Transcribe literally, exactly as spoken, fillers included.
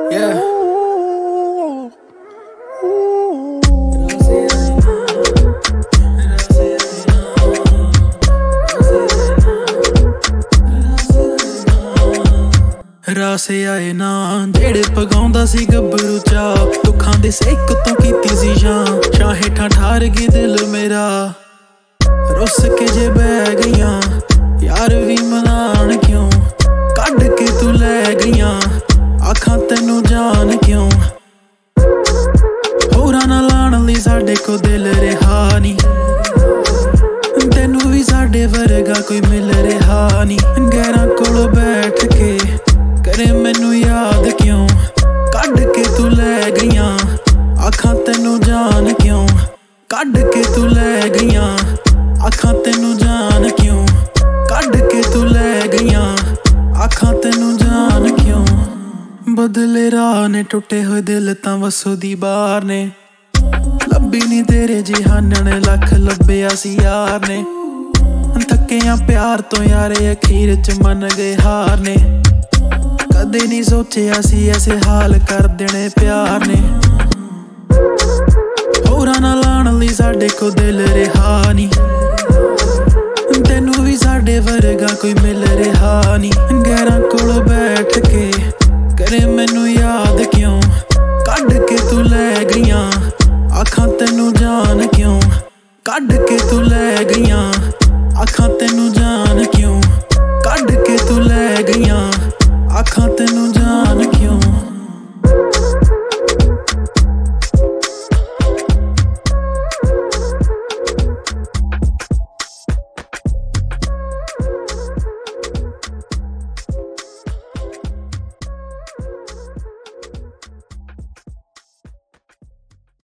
Yeah. ਰਾਸੇ ਆਏ ਨਾ ਜਿਹੜੇ ਪਗਾਉਂਦਾ ਸੀ ਗੱਭਰੂ ਚਾ ਦੁੱਖਾਂ ਦੇ ਸੇਕ ਤੋਂ ਕੀਤੀ ਸੀ ਜਾਂ ਸ਼ਾਂ ਹੇਠਾਂ ਠਾਰ ਗਈ ਦਿਲ ਮੇਰਾ ਰੁੱਸ ਕੇ ਜੇ ਬਹਿ ਗਈਆਂ ਯਾਰ ਵੀ ਮਨਾਣ ਕਿਉਂ ਕੱਢ ਕੇ ਤੂੰ ਲੈ ਗਈਆਂ ਆਖਾਂ ਤੈਨੂੰ ਜਾਣ ਕਿਉਂ ਹੋਰਾਂ ਨਾਲ ਲਾਣ ਲਈ ਸਾਡੇ ਕੋ ਦਿਲ ਰਿਹਾ ਨੀ ਤੈਨੂੰ ਵੀ ਸਾਡੇ ਵਰਗਾ ਕੋਈ ਮਿਲ ਰਿਹਾ ਨੀ ਗੈਰਾਂ ਕੋਲ ਬੈਠ ਕੇ ਕਰੇ ਮੈਨੂੰ ਯਾਦ ਕਿਉਂ ਕੱਢ ਕੇ ਤੂੰ ਲੈ ਗਈਆਂ ਆਖਾਂ ਤੈਨੂੰ ਜਾਣ ਕਿਉਂ ਕੱਢ ਕੇ ਤੂੰ ਲੈ ਗਈਆਂ ਆਖਾਂ ਤੈਨੂੰ ਜਾਣ ਕਿਉਂ ਕੱਢ ਕੇ ਤੂੰ ਲੈ ਗਈਆਂ ਆਖਾਂ ਤੈਨੂੰ ਜਾਣ ਕਿਉਂ ਬਦਲੇ ਰਾਹ ਨੇ ਟੁੱਟੇ ਹੋਏ ਦਿਲ ਤਾਂ ਵਸੋ ਦੀ ਬਾਹਰ ਨੇ ਲੱਭੀ ਨੀ ਤੇਰੇ ਜਹਾਨਣ ਲੱਖ ਲੱਭਿਆ ਸੀ ਯਾਰ ਨੇ ਥੱਕਿਆਂ ਪਿਆਰ ਤੋਂ ਯਾਰੇ ਅਖੀਰ ਚ ਮੰਨ ਗਏ ਹਾਰ ਨੇ ਕਦੇ ਨਹੀਂ ਸੋਚਿਆ ਸੀ ਐਸੇ ਹਾਲ ਕਰ ਦੇਣੇ ਪਿਆਰ ਨੇ ਹੋਰਾਂ ਨਾਲ ਲਾਣ ਲਈ ਸਾਡੇ ਕੋ ਦਿਲ ਰਿਹਾ ਨੀ ਤੈਨੂੰ ਵੀ ਸਾਡੇ ਵਰਗਾ ਕੋਈ ਮਿਲ ਰਿਹਾ ਨੀ ਗੈਰਾਂ ਕੋਲ ਬੈਠ ਕੇ ਕਰੇ ਮੈਨੂੰ ਯਾਦ ਕਿਉਂ ਕੱਢ ਕੇ ਤੂੰ ਲੈ ਗਈਆਂ ਆਖਾਂ ਤੈਨੂੰ ਜਾਣ ਕਿਉਂ ਕੱਢ ਕੇ ਤੂੰ ਲੈ ਗਈਆਂ ਆਖਾਂ